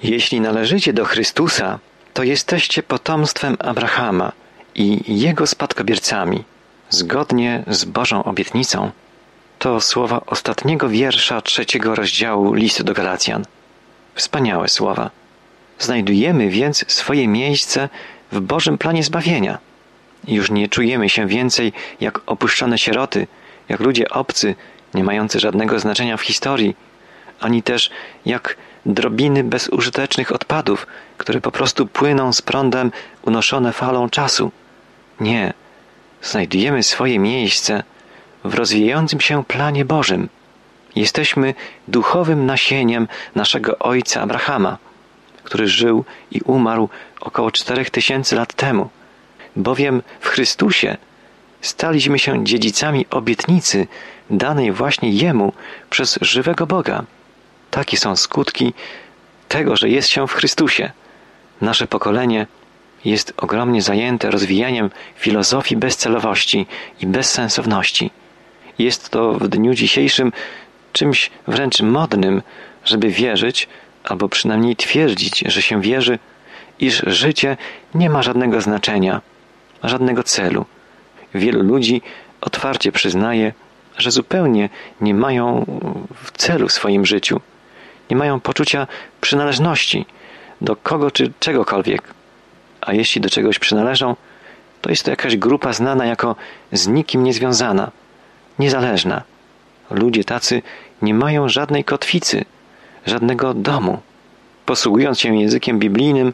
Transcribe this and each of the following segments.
Jeśli należycie do Chrystusa, to jesteście potomstwem Abrahama i jego spadkobiercami, zgodnie z Bożą obietnicą. To słowa ostatniego wiersza 3 rozdziału listu do Galacjan. Wspaniałe słowa. Znajdujemy więc swoje miejsce w Bożym planie zbawienia. Już nie czujemy się więcej jak opuszczone sieroty, jak ludzie obcy, nie mający żadnego znaczenia w historii, ani też jak drobiny bezużytecznych odpadów, które po prostu płyną z prądem unoszone falą czasu. Nie, znajdujemy swoje miejsce w rozwijającym się planie Bożym. Jesteśmy duchowym nasieniem naszego ojca Abrahama, który żył i umarł około 4000 lat temu. Bowiem w Chrystusie staliśmy się dziedzicami obietnicy danej właśnie Jemu przez żywego Boga. Takie są skutki tego, że jest się w Chrystusie. Nasze pokolenie jest ogromnie zajęte rozwijaniem filozofii bezcelowości i bezsensowności. Jest to w dniu dzisiejszym czymś wręcz modnym, żeby wierzyć, albo przynajmniej twierdzić, że się wierzy, iż życie nie ma żadnego znaczenia, żadnego celu. Wielu ludzi otwarcie przyznaje, że zupełnie nie mają celu w swoim życiu. Nie mają poczucia przynależności do kogo czy czegokolwiek. A jeśli do czegoś przynależą, to jest to jakaś grupa znana jako z nikim niezwiązana, niezależna. Ludzie tacy nie mają żadnej kotwicy, żadnego domu. Posługując się językiem biblijnym,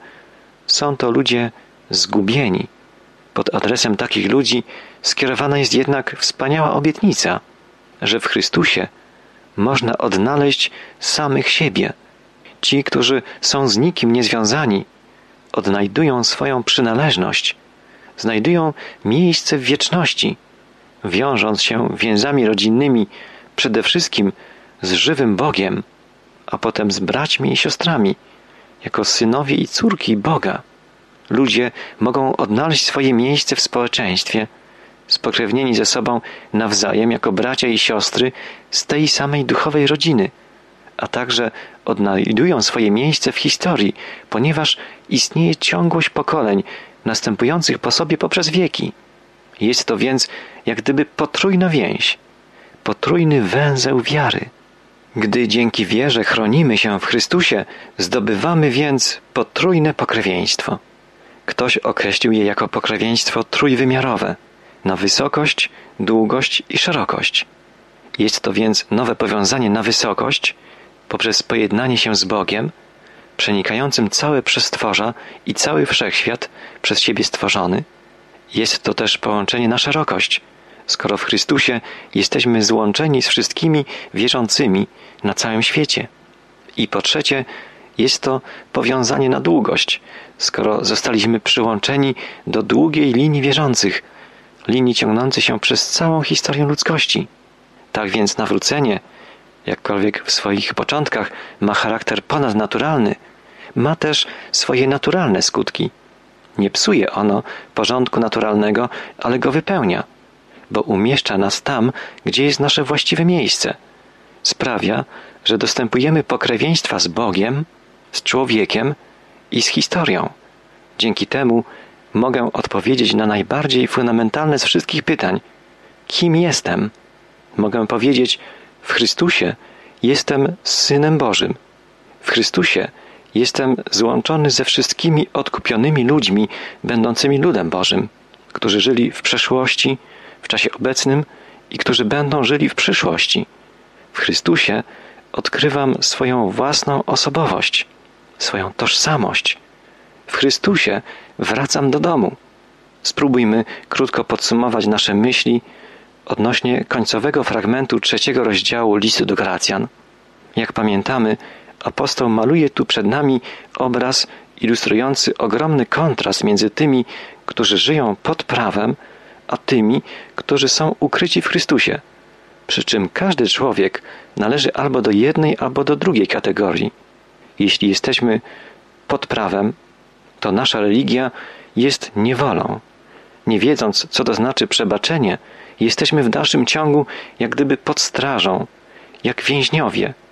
są to ludzie zgubieni. Pod adresem takich ludzi skierowana jest jednak wspaniała obietnica, że w Chrystusie można odnaleźć samych siebie. Ci, którzy są z nikim niezwiązani, odnajdują swoją przynależność, znajdują miejsce w wieczności, wiążąc się więzami rodzinnymi przede wszystkim z żywym Bogiem, a potem z braćmi i siostrami, jako synowie i córki Boga. Ludzie mogą odnaleźć swoje miejsce w społeczeństwie, spokrewnieni ze sobą nawzajem jako bracia i siostry z tej samej duchowej rodziny, a także odnajdują swoje miejsce w historii, ponieważ istnieje ciągłość pokoleń następujących po sobie poprzez wieki. Jest to więc jak gdyby potrójna więź, potrójny węzeł wiary. Gdy dzięki wierze chronimy się w Chrystusie, zdobywamy więc potrójne pokrewieństwo. Ktoś określił je jako pokrewieństwo trójwymiarowe, na wysokość, długość i szerokość. Jest to więc nowe powiązanie na wysokość poprzez pojednanie się z Bogiem, przenikającym całe przestworza i cały wszechświat przez siebie stworzony. Jest to też połączenie na szerokość, skoro w Chrystusie jesteśmy złączeni z wszystkimi wierzącymi na całym świecie. I po trzecie, jest to powiązanie na długość, skoro zostaliśmy przyłączeni do długiej linii wierzących, linii ciągnącej się przez całą historię ludzkości. Tak więc nawrócenie, jakkolwiek w swoich początkach ma charakter ponadnaturalny, ma też swoje naturalne skutki. Nie psuje ono porządku naturalnego, ale go wypełnia, bo umieszcza nas tam, gdzie jest nasze właściwe miejsce. Sprawia, że dostępujemy pokrewieństwa z Bogiem, z człowiekiem i z historią. Dzięki temu mogę odpowiedzieć na najbardziej fundamentalne z wszystkich pytań. Kim jestem? Mogę powiedzieć, w Chrystusie jestem Synem Bożym. W Chrystusie jestem złączony ze wszystkimi odkupionymi ludźmi, będącymi ludem Bożym, którzy żyli w przeszłości, w czasie obecnym i którzy będą żyli w przyszłości. W Chrystusie odkrywam swoją własną osobowość, swoją tożsamość. W Chrystusie wracam do domu. Spróbujmy krótko podsumować nasze myśli odnośnie końcowego fragmentu 3 rozdziału listu do Galacjan. Jak pamiętamy, apostoł maluje tu przed nami obraz ilustrujący ogromny kontrast między tymi, którzy żyją pod prawem, a tymi, którzy są ukryci w Chrystusie. Przy czym każdy człowiek należy albo do jednej, albo do drugiej kategorii. Jeśli jesteśmy pod prawem, to nasza religia jest niewolą. Nie wiedząc, co to znaczy przebaczenie, jesteśmy w dalszym ciągu jak gdyby pod strażą, jak więźniowie.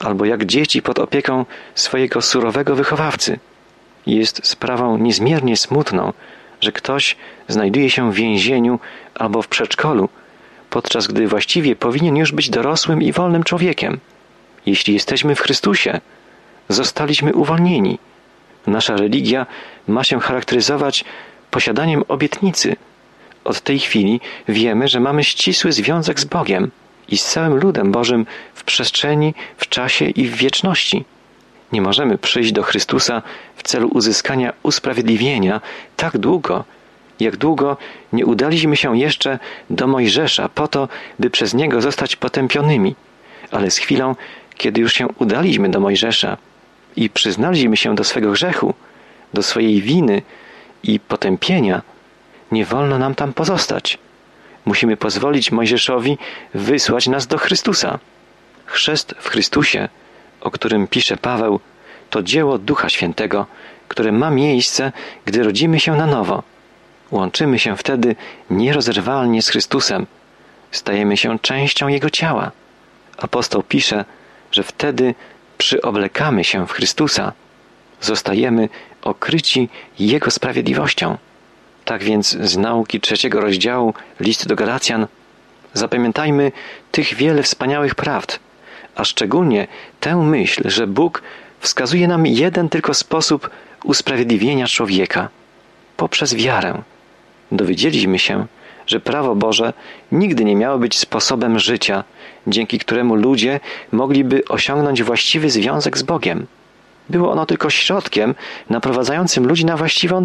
albo jak dzieci pod opieką swojego surowego wychowawcy. Jest sprawą niezmiernie smutną, że ktoś znajduje się w więzieniu albo w przedszkolu, podczas gdy właściwie powinien już być dorosłym i wolnym człowiekiem. Jeśli jesteśmy w Chrystusie, zostaliśmy uwolnieni. Nasza religia ma się charakteryzować posiadaniem obietnicy. Od tej chwili wiemy, że mamy ścisły związek z Bogiem i z całym ludem Bożym w przestrzeni, w czasie i w wieczności. Nie możemy przyjść do Chrystusa w celu uzyskania usprawiedliwienia tak długo, jak długo nie udaliśmy się jeszcze do Mojżesza po to, by przez Niego zostać potępionymi. Ale z chwilą, kiedy już się udaliśmy do Mojżesza i przyznaliśmy się do swego grzechu, do swojej winy i potępienia, nie wolno nam tam pozostać. Musimy pozwolić Mojżeszowi wysłać nas do Chrystusa. Chrzest w Chrystusie, o którym pisze Paweł, to dzieło Ducha Świętego, które ma miejsce, gdy rodzimy się na nowo. Łączymy się wtedy nierozerwalnie z Chrystusem. Stajemy się częścią Jego ciała. Apostoł pisze, że wtedy przyoblekamy się w Chrystusa. Zostajemy okryci Jego sprawiedliwością. Tak więc z nauki 3 rozdziału listu do Galacjan zapamiętajmy tych wiele wspaniałych prawd, a szczególnie tę myśl, że Bóg wskazuje nam jeden tylko sposób usprawiedliwienia człowieka – poprzez wiarę. Dowiedzieliśmy się, że prawo Boże nigdy nie miało być sposobem życia, dzięki któremu ludzie mogliby osiągnąć właściwy związek z Bogiem. Było ono tylko środkiem naprowadzającym ludzi na właściwą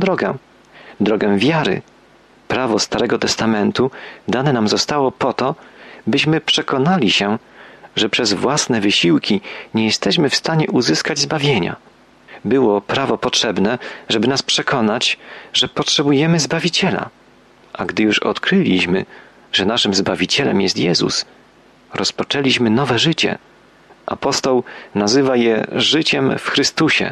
drogę wiary. Prawo Starego Testamentu dane nam zostało po to, byśmy przekonali się, że przez własne wysiłki nie jesteśmy w stanie uzyskać zbawienia. Było prawo potrzebne, żeby nas przekonać, że potrzebujemy Zbawiciela. A gdy już odkryliśmy, że naszym Zbawicielem jest Jezus, rozpoczęliśmy nowe życie. Apostoł nazywa je życiem w Chrystusie.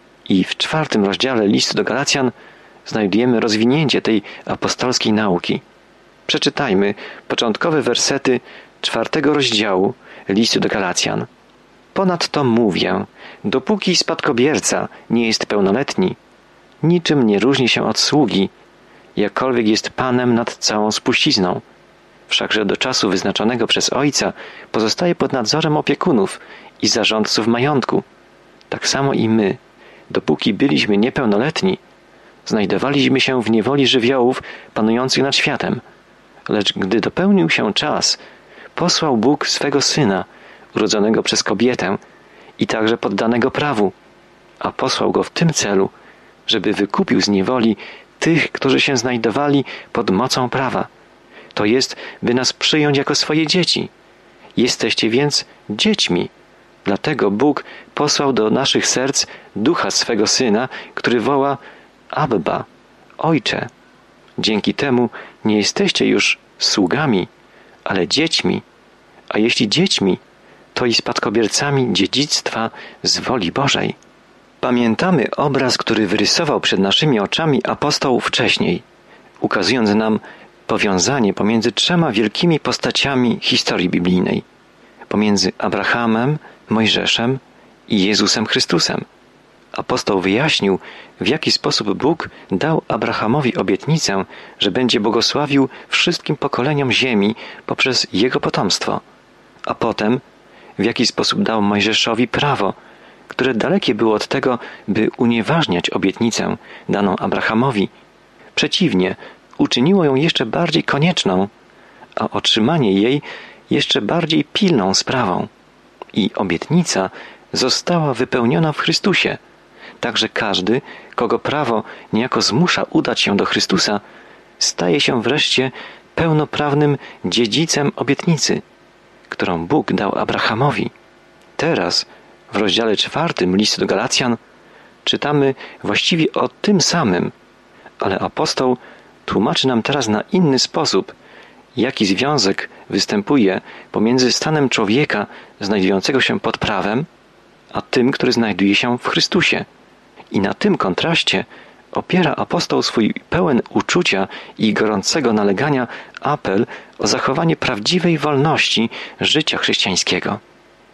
I w 4 rozdziale listu do Galacjan znajdujemy rozwinięcie tej apostolskiej nauki. Przeczytajmy początkowe wersety 4 rozdziału listu do Galacjan. Ponadto mówię, dopóki spadkobierca nie jest pełnoletni, niczym nie różni się od sługi, jakkolwiek jest panem nad całą spuścizną. Wszakże do czasu wyznaczonego przez ojca pozostaje pod nadzorem opiekunów i zarządców majątku. Tak samo i my, dopóki byliśmy niepełnoletni, znajdowaliśmy się w niewoli żywiołów panujących nad światem. Lecz gdy dopełnił się czas, posłał Bóg swego Syna, urodzonego przez kobietę i także poddanego prawu, a posłał Go w tym celu, żeby wykupił z niewoli tych, którzy się znajdowali pod mocą prawa. To jest, by nas przyjąć jako swoje dzieci. Jesteście więc dziećmi. Dlatego Bóg posłał do naszych serc Ducha swego Syna, który woła Abba, Ojcze. Dzięki temu nie jesteście już sługami, ale dziećmi. A jeśli dziećmi, to i spadkobiercami dziedzictwa z woli Bożej. Pamiętamy obraz, który wyrysował przed naszymi oczami apostoł wcześniej, ukazując nam powiązanie pomiędzy 3 wielkimi postaciami historii biblijnej. Pomiędzy Abrahamem, Mojżeszem i Jezusem Chrystusem. Apostoł wyjaśnił, w jaki sposób Bóg dał Abrahamowi obietnicę, że będzie błogosławił wszystkim pokoleniom ziemi poprzez jego potomstwo. A potem, w jaki sposób dał Mojżeszowi prawo, które dalekie było od tego, by unieważniać obietnicę daną Abrahamowi. Przeciwnie, uczyniło ją jeszcze bardziej konieczną, a otrzymanie jej jeszcze bardziej pilną sprawą. I obietnica została wypełniona w Chrystusie. Także każdy, kogo prawo niejako zmusza udać się do Chrystusa, staje się wreszcie pełnoprawnym dziedzicem obietnicy, którą Bóg dał Abrahamowi. Teraz, w rozdziale 4 listu do Galacjan, czytamy właściwie o tym samym, ale apostoł tłumaczy nam teraz na inny sposób, jaki związek występuje pomiędzy stanem człowieka znajdującego się pod prawem, a tym, który znajduje się w Chrystusie. I na tym kontraście opiera apostoł swój pełen uczucia i gorącego nalegania apel o zachowanie prawdziwej wolności życia chrześcijańskiego.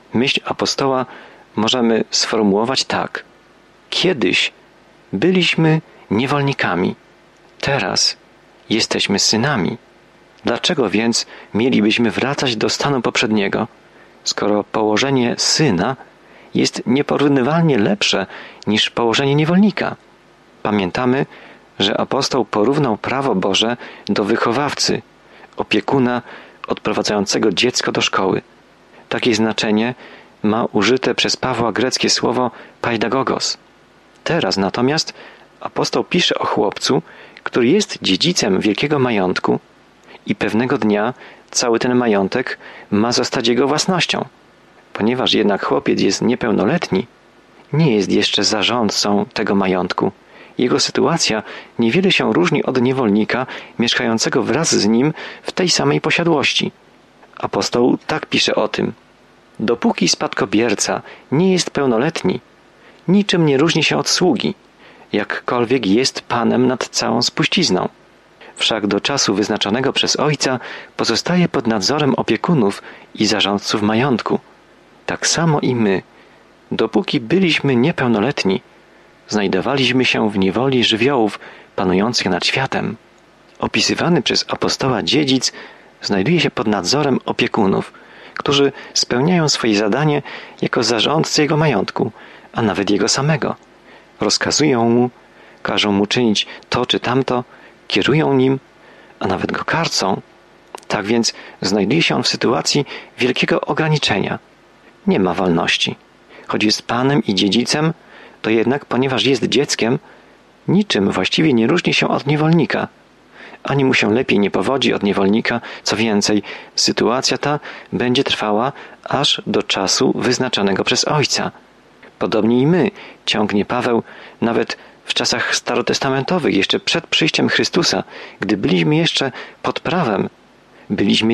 Myśl apostoła możemy sformułować tak. Kiedyś byliśmy niewolnikami, teraz jesteśmy synami. Dlaczego więc mielibyśmy wracać do stanu poprzedniego, skoro położenie syna jest nieporównywalnie lepsze niż położenie niewolnika? Pamiętamy, że apostoł porównał prawo Boże do wychowawcy, opiekuna odprowadzającego dziecko do szkoły. Takie znaczenie ma użyte przez Pawła greckie słowo paidagogos. Teraz natomiast apostoł pisze o chłopcu, który jest dziedzicem wielkiego majątku i pewnego dnia cały ten majątek ma zostać jego własnością. Ponieważ jednak chłopiec jest niepełnoletni, nie jest jeszcze zarządcą tego majątku. Jego sytuacja niewiele się różni od niewolnika mieszkającego wraz z nim w tej samej posiadłości. Apostoł tak pisze o tym. Dopóki spadkobierca nie jest pełnoletni, niczym nie różni się od sługi, jakkolwiek jest panem nad całą spuścizną. Wszak do czasu wyznaczonego przez ojca pozostaje pod nadzorem opiekunów i zarządców majątku. Tak samo i my, dopóki byliśmy niepełnoletni, znajdowaliśmy się w niewoli żywiołów panujących nad światem. Opisywany przez apostoła dziedzic znajduje się pod nadzorem opiekunów, którzy spełniają swoje zadanie jako zarządcy jego majątku, a nawet jego samego. Rozkazują mu, każą mu czynić to czy tamto, kierują nim, a nawet go karcą. Tak więc znajduje się on w sytuacji wielkiego ograniczenia. Nie ma wolności. Choć jest panem i dziedzicem, to jednak, ponieważ jest dzieckiem, niczym właściwie nie różni się od niewolnika. Ani mu się lepiej nie powodzi od niewolnika, co więcej, sytuacja ta będzie trwała aż do czasu wyznaczonego przez Ojca. Podobnie i my, ciągnie Paweł, nawet w czasach starotestamentowych, jeszcze przed przyjściem Chrystusa, gdy byliśmy jeszcze pod prawem, byliśmy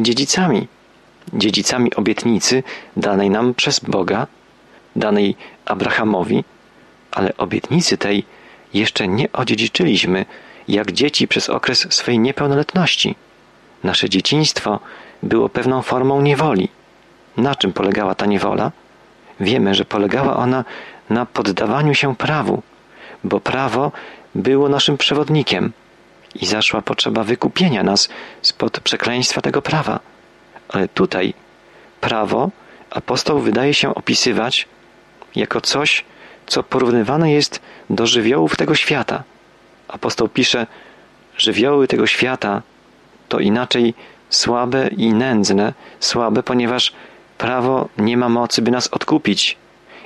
dziedzicami obietnicy danej nam przez Boga, danej Abrahamowi, ale obietnicy tej jeszcze nie odziedziczyliśmy, jak dzieci przez okres swej niepełnoletności. Nasze dzieciństwo było pewną formą niewoli. Na czym polegała ta niewola? Wiemy, że polegała ona na poddawaniu się prawu, bo prawo było naszym przewodnikiem i zaszła potrzeba wykupienia nas spod przekleństwa tego prawa. Ale tutaj prawo apostoł wydaje się opisywać jako coś, co porównywane jest do żywiołów tego świata. Apostoł pisze, żywioły tego świata to inaczej słabe i nędzne, słabe, ponieważ prawo nie ma mocy, by nas odkupić.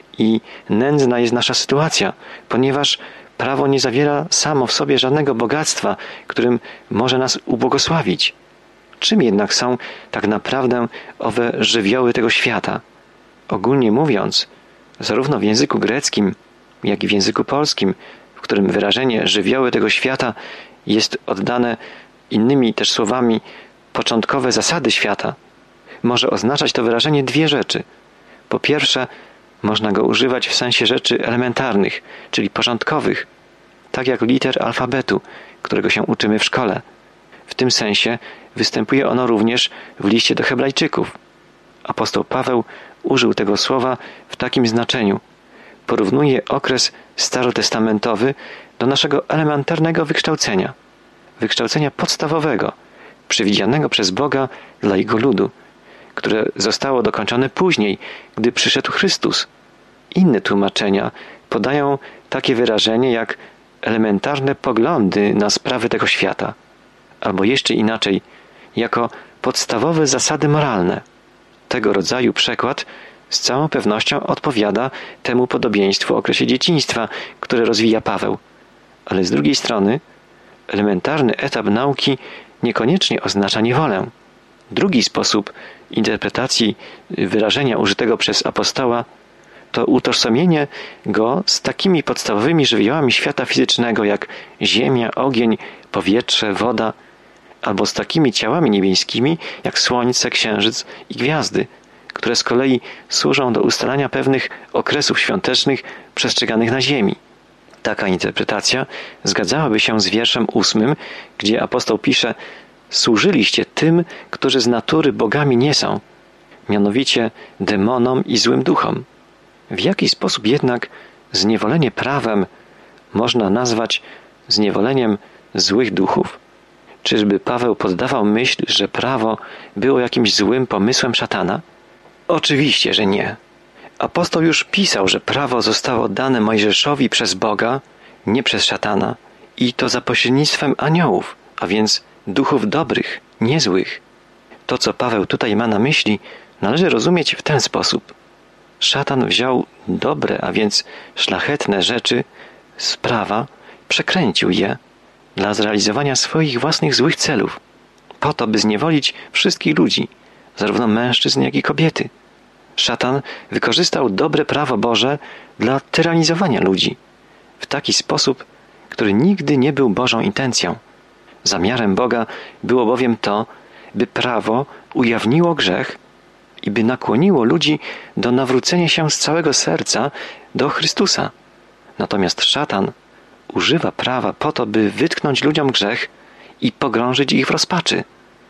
I nędzna jest nasza sytuacja, ponieważ prawo nie zawiera samo w sobie żadnego bogactwa, którym może nas ubłogosławić. Czym jednak są tak naprawdę owe żywioły tego świata? Ogólnie mówiąc, zarówno w języku greckim, jak i w języku polskim, w którym wyrażenie żywioły tego świata jest oddane innymi też słowami początkowe zasady świata, może oznaczać to wyrażenie dwie rzeczy. Po pierwsze, można go używać w sensie rzeczy elementarnych, czyli porządkowych, tak jak liter alfabetu, którego się uczymy w szkole. W tym sensie występuje ono również w liście do Hebrajczyków. Apostoł Paweł użył tego słowa w takim znaczeniu. Porównuje okres starotestamentowy do naszego elementarnego wykształcenia podstawowego, przewidzianego przez Boga dla Jego ludu, które zostało dokończone później, gdy przyszedł Chrystus. Inne tłumaczenia podają takie wyrażenie jak elementarne poglądy na sprawy tego świata, albo jeszcze inaczej, jako podstawowe zasady moralne. Tego rodzaju przekład z całą pewnością odpowiada temu podobieństwu w okresie dzieciństwa, które rozwija Paweł. Ale z drugiej strony elementarny etap nauki niekoniecznie oznacza niewolę. Drugi sposób interpretacji wyrażenia użytego przez apostoła to utożsamienie go z takimi podstawowymi żywiołami świata fizycznego jak ziemia, ogień, powietrze, woda, albo z takimi ciałami niebieskimi jak słońce, księżyc i gwiazdy, które z kolei służą do ustalania pewnych okresów świątecznych przestrzeganych na ziemi. Taka interpretacja zgadzałaby się z wierszem 8, gdzie apostoł pisze: służyliście tym, którzy z natury bogami nie są. mianowicie demonom i złym duchom. W jaki sposób jednak zniewolenie prawem można nazwać zniewoleniem złych duchów? Czyżby Paweł poddawał myśl, że prawo było jakimś złym pomysłem szatana? Oczywiście, że nie. Apostoł już pisał, że prawo zostało dane Mojżeszowi przez Boga, nie przez szatana, i to za pośrednictwem aniołów, a więc duchów dobrych, nie złych. To, co Paweł tutaj ma na myśli, należy rozumieć w ten sposób. Szatan wziął dobre, a więc szlachetne rzeczy z prawa, przekręcił je dla zrealizowania swoich własnych złych celów, po to, by zniewolić wszystkich ludzi, zarówno mężczyzn, jak i kobiety. Szatan wykorzystał dobre prawo Boże dla tyranizowania ludzi w taki sposób, który nigdy nie był Bożą intencją. Zamiarem Boga było bowiem to, by prawo ujawniło grzech i by nakłoniło ludzi do nawrócenia się z całego serca do Chrystusa. Natomiast szatan używa prawa po to, by wytknąć ludziom grzech i pogrążyć ich w rozpaczy.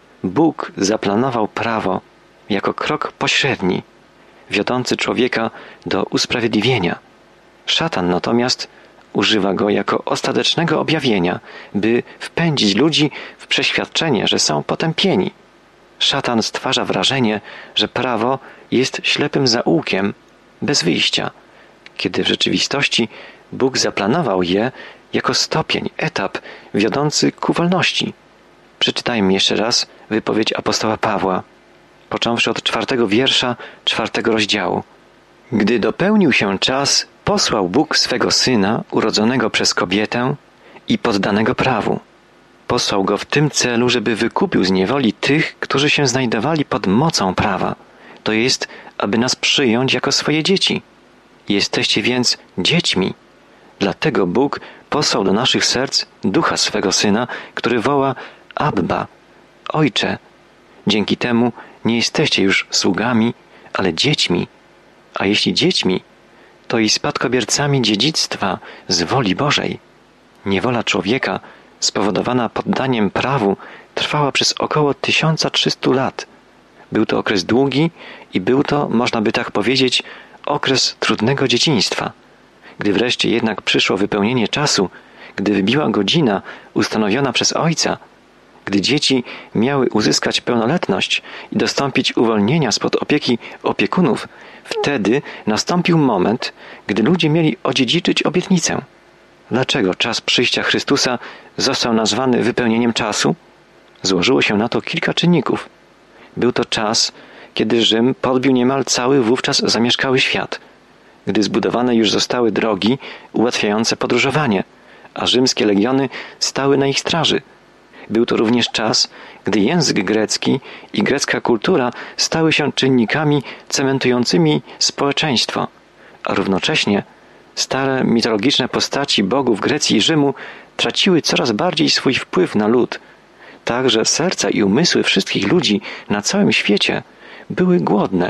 Bóg zaplanował prawo jako krok pośredni, wiodący człowieka do usprawiedliwienia. Szatan natomiast używa go jako ostatecznego objawienia, by wpędzić ludzi w przeświadczenie, że są potępieni. Szatan stwarza wrażenie, że prawo jest ślepym zaułkiem, bez wyjścia, kiedy w rzeczywistości Bóg zaplanował je jako stopień, etap wiodący ku wolności. Przeczytajmy jeszcze raz wypowiedź apostoła Pawła, począwszy od 4 wiersza 4 rozdziału. Gdy dopełnił się czas, posłał Bóg swego Syna, urodzonego przez kobietę i poddanego prawu. Posłał Go w tym celu, żeby wykupił z niewoli tych, którzy się znajdowali pod mocą prawa, to jest, aby nas przyjąć jako swoje dzieci. Jesteście więc dziećmi. Dlatego Bóg posłał do naszych serc Ducha swego Syna, który woła Abba, Ojcze. Dzięki temu nie jesteście już sługami, ale dziećmi. A jeśli dziećmi, to i spadkobiercami dziedzictwa z woli Bożej. Niewola człowieka spowodowana poddaniem prawu trwała przez około 1300 lat. Był to okres długi i był to, można by tak powiedzieć, okres trudnego dzieciństwa. Gdy wreszcie jednak przyszło wypełnienie czasu, gdy wybiła godzina ustanowiona przez Ojca, gdy dzieci miały uzyskać pełnoletność i dostąpić uwolnienia spod opieki opiekunów, wtedy nastąpił moment, gdy ludzie mieli odziedziczyć obietnicę. Dlaczego czas przyjścia Chrystusa został nazwany wypełnieniem czasu? Złożyło się na to kilka czynników. Był to czas, kiedy Rzym podbił niemal cały wówczas zamieszkały świat, gdy zbudowane już zostały drogi ułatwiające podróżowanie, a rzymskie legiony stały na ich straży. Był to również czas, gdy język grecki i grecka kultura stały się czynnikami cementującymi społeczeństwo, a równocześnie stare mitologiczne postaci bogów Grecji i Rzymu traciły coraz bardziej swój wpływ na lud, tak że serca i umysły wszystkich ludzi na całym świecie były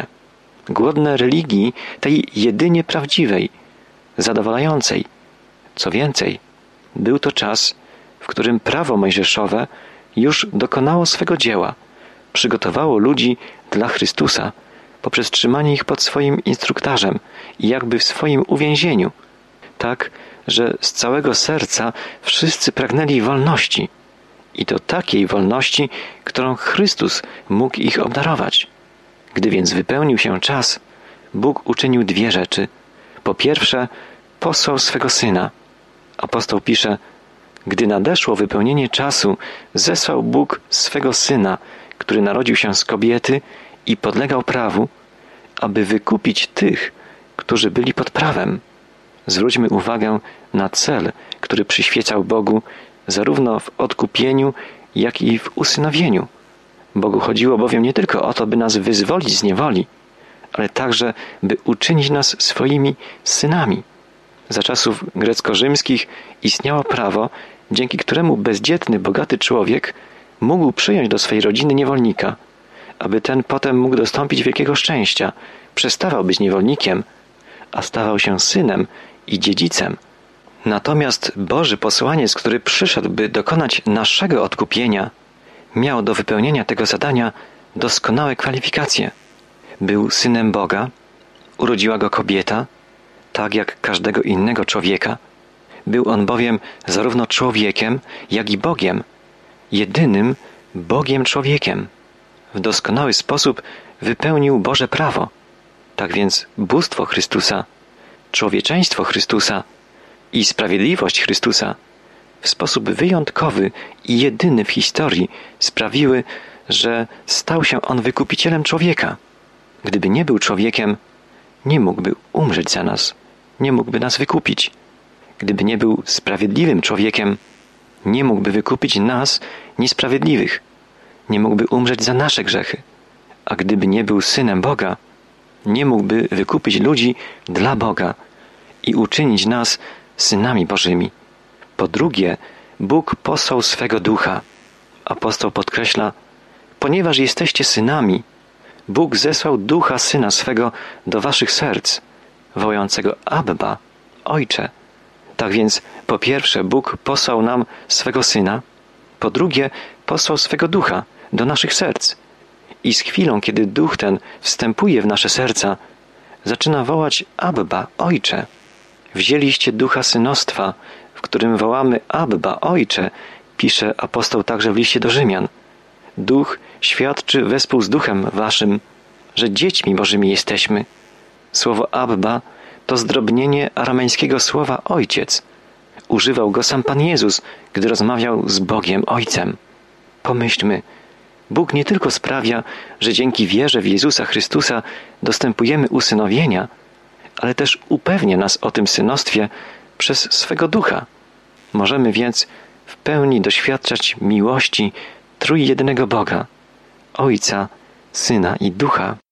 głodne religii tej jedynie prawdziwej, zadowalającej. Co więcej, był to czas, w którym prawo mojżeszowe już dokonało swego dzieła, przygotowało ludzi dla Chrystusa poprzez trzymanie ich pod swoim instruktarzem i jakby w swoim uwięzieniu, tak, że z całego serca wszyscy pragnęli wolności i to takiej wolności, którą Chrystus mógł ich obdarować. Gdy więc wypełnił się czas, Bóg uczynił dwie rzeczy. Po pierwsze, posłał swego Syna. Apostoł pisze: gdy nadeszło wypełnienie czasu, zesłał Bóg swego Syna, który narodził się z kobiety i podlegał prawu, aby wykupić tych, którzy byli pod prawem. Zwróćmy uwagę na cel, który przyświecał Bogu zarówno w odkupieniu, jak i w usynowieniu. Bogu chodziło bowiem nie tylko o to, by nas wyzwolić z niewoli, ale także, by uczynić nas swoimi synami. Za czasów grecko-rzymskich istniało prawo, dzięki któremu bezdzietny, bogaty człowiek mógł przyjąć do swej rodziny niewolnika, aby ten potem mógł dostąpić wielkiego szczęścia, przestawał być niewolnikiem, a stawał się synem i dziedzicem. Natomiast Boży posłaniec, który przyszedł, by dokonać naszego odkupienia, miał do wypełnienia tego zadania doskonałe kwalifikacje. był Synem Boga, urodziła Go kobieta, tak jak każdego innego człowieka. Był On bowiem zarówno człowiekiem, jak i Bogiem, jedynym Bogiem człowiekiem. W doskonały sposób wypełnił Boże prawo. Tak więc bóstwo Chrystusa, człowieczeństwo Chrystusa i sprawiedliwość Chrystusa w sposób wyjątkowy i jedyny w historii sprawiły, że stał się On wykupicielem człowieka. Gdyby nie był człowiekiem, nie mógłby umrzeć za nas, nie mógłby nas wykupić. Gdyby nie był sprawiedliwym człowiekiem, nie mógłby wykupić nas, niesprawiedliwych. Nie mógłby umrzeć za nasze grzechy. A gdyby nie był Synem Boga, nie mógłby wykupić ludzi dla Boga i uczynić nas synami Bożymi. Po drugie, Bóg posłał swego Ducha. Apostoł podkreśla, ponieważ jesteście synami, Bóg zesłał Ducha Syna swego do waszych serc, wołającego Abba, Ojcze. Tak więc, po pierwsze, Bóg posłał nam swego Syna, po drugie, posłał swego Ducha do naszych serc. I z chwilą, kiedy Duch ten wstępuje w nasze serca, zaczyna wołać Abba, Ojcze. Wzięliście Ducha synostwa, w którym wołamy Abba, Ojcze, pisze apostoł także w liście do Rzymian. Duch świadczy wespół z Duchem waszym, że dziećmi Bożymi jesteśmy. Słowo Abba to zdrobnienie aramejskiego słowa Ojciec. Używał go sam Pan Jezus, gdy rozmawiał z Bogiem Ojcem. Pomyślmy, Bóg nie tylko sprawia, że dzięki wierze w Jezusa Chrystusa dostępujemy usynowienia, ale też upewnia nas o tym synostwie przez swego Ducha. Możemy więc w pełni doświadczać miłości trójjedynego Boga, Ojca, Syna i Ducha.